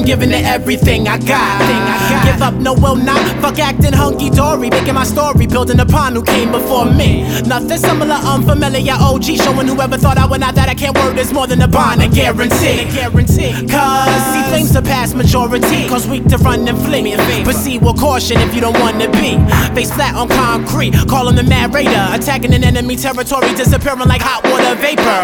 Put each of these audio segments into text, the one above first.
giving it everything I got. Give up, no will not. Fuck acting hunky-dory, making my story, building upon who came before me. Nothing similar, unfamiliar OG, showing whoever thought I would not that I can't work is more than a bond, a guarantee. Cause see things surpass majority, cause weak to run and flee. Proceed with caution if you don't wanna be. Face flat on concrete, call him the Mad Raider, attacking an enemy territory, disappearing like hot water vapor.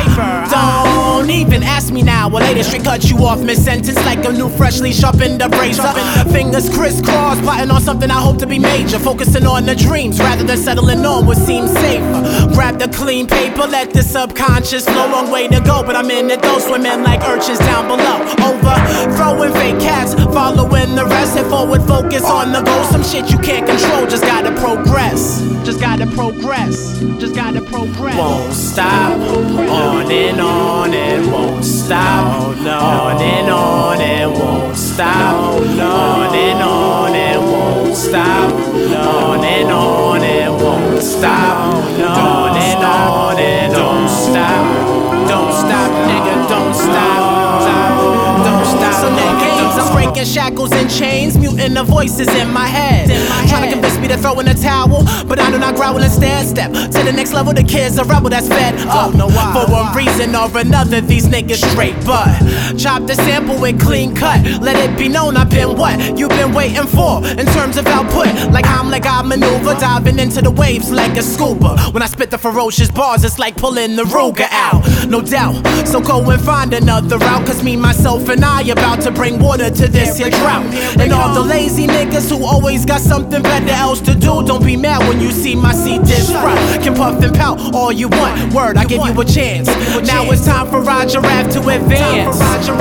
Don't even ask me now, or later straight cut you off mid-sentence like a new freshly sharpened razor. Fingers crisscross, plotting on something I hope to be major, focusing on the dreams rather than settling on what seems safer. Grab the clean paper, let the subconscious flow. Long way to go, but I'm in it though, swimming like urchins down below. Overthrowing fake cats, following the rest, and forward focus on the goal. Some shit you can't control, just gotta progress. Just gotta progress. Just gotta progress. Won't stop, on and on and won't stop. On and on and won't stop. On and on and won't stop. On and on and won't stop. On and on and don't stop. Don't stop, nigga, don't stop. Don't stop. So now games, I'm breaking shackles and chains, muting the voices in my head. Trying to convince me to throw in a towel, but I do not growl instead. Step to the next level, the kids a rebel that's fed up. For one reason or another, these niggas straight but chop the sample with clean cut. Let it be known I've been what you've been waiting for in terms of output. Like I'm like I maneuver, diving into the waves like a scuba. When I spit the ferocious bars, it's like pulling the Ruger out. No doubt, so go and find another route, cause me, myself, and I about to bring water to this here drought. And all the lazy niggas who always got something better else to do, don't be mad when you see my seat disrupt. Can puff and pout all you want, word, I give you a chance. Now it's time for Roger Raff to advance.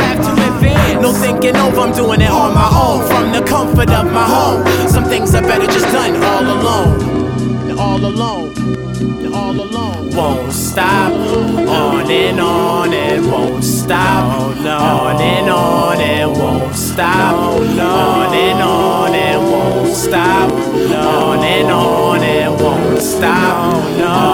No thinking over, I'm doing it on my own, from the comfort of my home. Some things are better just done all alone. All alone. All alone. Won't stop, on and won't stop. On and on and won't stop. On and on and won't stop. On and on and won't stop.